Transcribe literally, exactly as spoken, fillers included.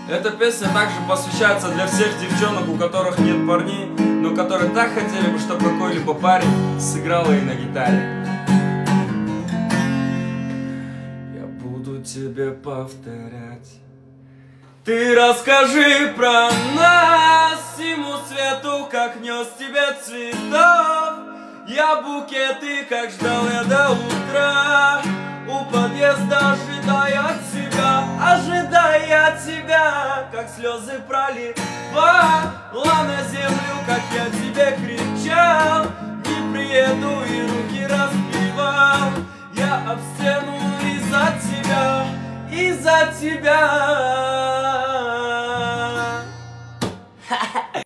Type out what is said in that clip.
Эта песня также посвящается для всех девчонок, у которых нет парней, но которые так хотели бы, чтобы какой-либо парень сыграл ей на гитаре. Я буду тебе повторять. Ты расскажи про нас всему свету, как нес тебе цветов. Я букеты, как ждал я до утра, у подъезда ожидая тебя, ожидая тебя, как слезы проливала на землю, как я тебе кричал. Не приеду и руки разбивал я об стену из-за тебя, из-за тебя.